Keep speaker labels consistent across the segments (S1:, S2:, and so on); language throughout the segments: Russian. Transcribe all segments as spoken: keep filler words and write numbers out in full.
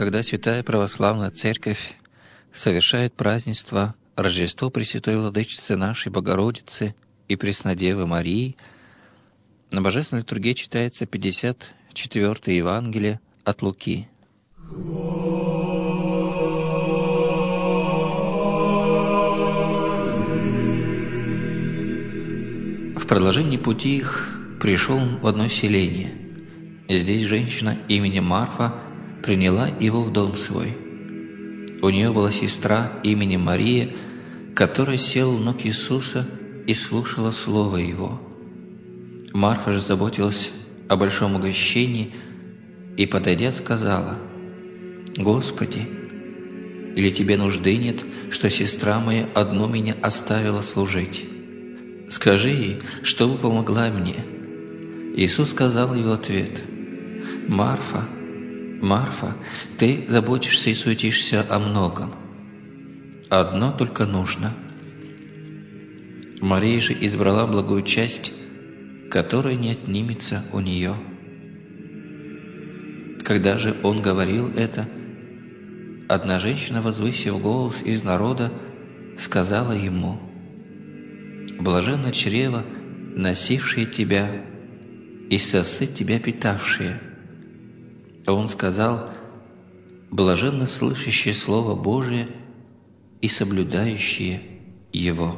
S1: когда Святая Православная Церковь совершает празднество Рождество Пресвятой Владычицы нашей Богородицы и Преснодевы Марии, на Божественной литургии читается пятьдесят четвёртое Евангелие от Луки. В продолжении пути их пришел он в одно селение. Здесь женщина именем Марфа приняла его в дом свой. У нее была сестра именем Мария, которая села у ног Иисуса и слушала слово Его. Марфа же заботилась о большом угощении и, подойдя, сказала: «Господи, или тебе нужды нет, что сестра моя одну меня оставила служить? Скажи ей, чтобы помогла мне». Иисус сказал ей в ответ: «Марфа, Марфа, ты заботишься и суетишься о многом. Одно только нужно». Мария же избрала благую часть, которая не отнимется у нее. Когда же он говорил это, одна женщина, возвысив голос из народа, сказала ему: «Блаженно чрево, носившее тебя, и сосы тебя питавшие». А он сказал: «Блаженно слышащие Слово Божие и соблюдающие его».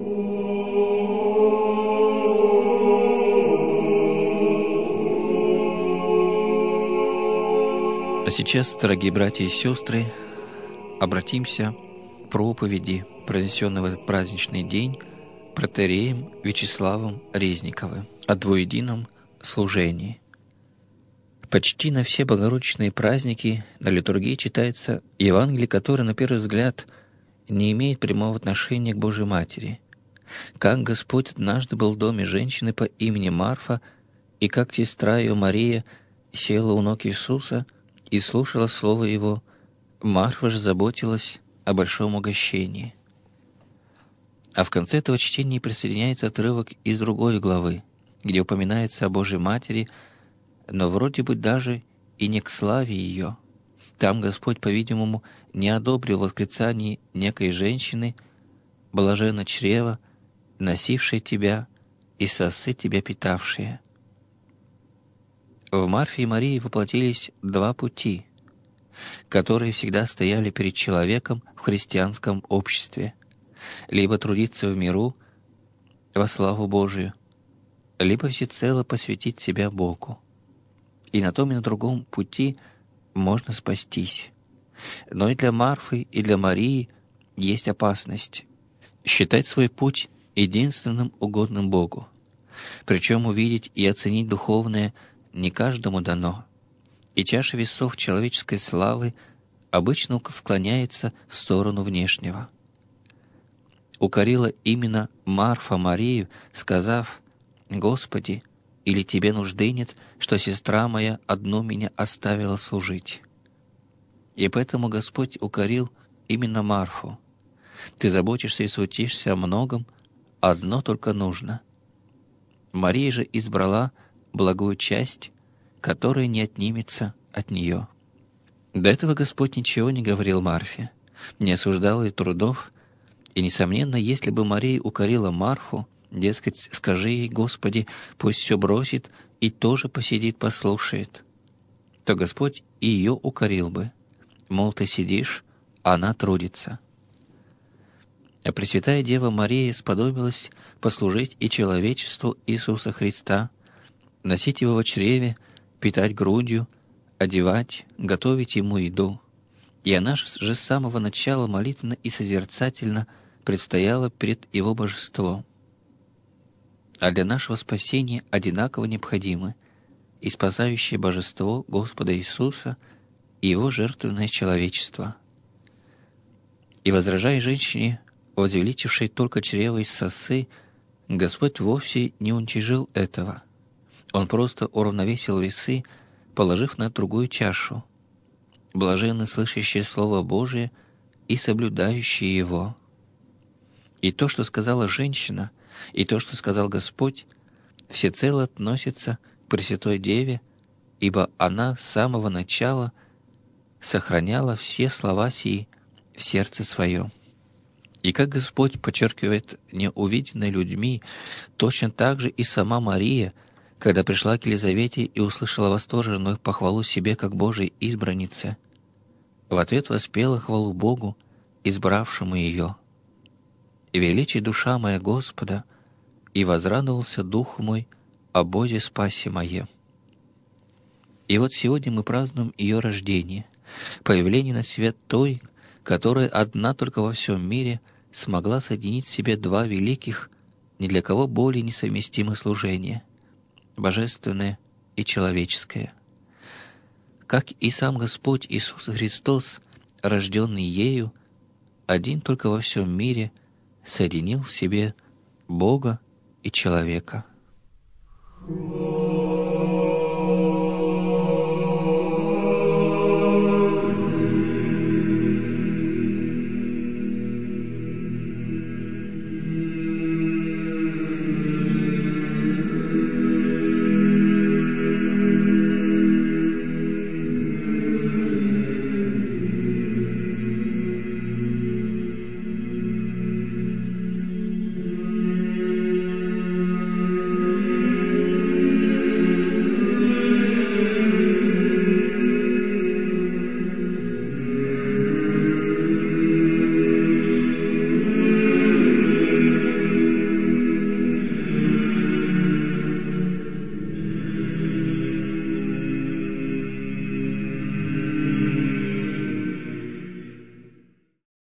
S1: А сейчас, дорогие братья и сестры, обратимся к проповеди, произнесенной в этот праздничный день протоиереем Вячеславом Резниковым о двуедином служении. Почти на все богородичные праздники на литургии читается Евангелие, которое, на первый взгляд, не имеет прямого отношения к Божьей Матери. Как Господь однажды был в доме женщины по имени Марфа, и как сестра ее Мария села у ног Иисуса и слушала слово Его, Марфа же заботилась о большом угощении. А в конце этого чтения присоединяется отрывок из другой главы, где упоминается о Божьей Матери, но вроде бы даже и не к славе ее. Там Господь, по-видимому, не одобрил восклицание некой женщины: «Блаженно чрево, носившее тебя, и сосы тебя питавшие». В Марфе и Марии воплотились два пути, которые всегда стояли перед человеком в христианском обществе: либо трудиться в миру во славу Божию, либо всецело посвятить себя Богу. И на том и на другом пути можно спастись. Но и для Марфы, и для Марии есть опасность считать свой путь единственным угодным Богу. Причем увидеть и оценить духовное не каждому дано, и чаша весов человеческой славы обычно склоняется в сторону внешнего. Укорила именно Марфа Марию, сказав: «Господи, или тебе нужды нет, что сестра моя одну меня оставила служить?» И поэтому Господь укорил именно Марфу: «Ты заботишься и суетишься о многом, одно только нужно». Мария же избрала благую часть, которая не отнимется от нее. До этого Господь ничего не говорил Марфе, не осуждал ее трудов, и, несомненно, если бы Мария укорила Марфу, дескать, скажи ей: «Господи, пусть все бросит и тоже посидит, послушает», то Господь и ее укорил бы, мол, ты сидишь, а она трудится. А Пресвятая Дева Мария сподобилась послужить и человечеству Иисуса Христа, носить Его во чреве, питать грудью, одевать, готовить Ему еду. И она же с самого начала молитвенно и созерцательно предстояла перед Его божеством. А для нашего спасения одинаково необходимы и спасающее божество Господа Иисуса и Его жертвенное человечество. И, возражая женщине, возвеличившей только чрево из сосы, Господь вовсе не уничижил этого. Он просто уравновесил весы, положив на другую чашу: «Блаженны слышащие Слово Божие и соблюдающие его». И то, что сказала женщина, и то, что сказал Господь, всецело относится к Пресвятой Деве, ибо она с самого начала сохраняла все слова сии в сердце своем. И как Господь подчеркивает неувиденное людьми, точно так же и сама Мария, когда пришла к Елизавете и услышала восторженную похвалу себе как Божией избраннице, в ответ воспела хвалу Богу, избравшему ее. «И величи душа моя Господа, и возрадовался дух мой о Боге спасе мое». И вот сегодня мы празднуем ее рождение, появление на свет той, которая одна только во всем мире смогла соединить в себе два великих, ни для кого более несовместимых служения — божественное и человеческое. Как и сам Господь Иисус Христос, рожденный ею, один только во всем мире соединил в себе Бога и человека.
S2: Whoa.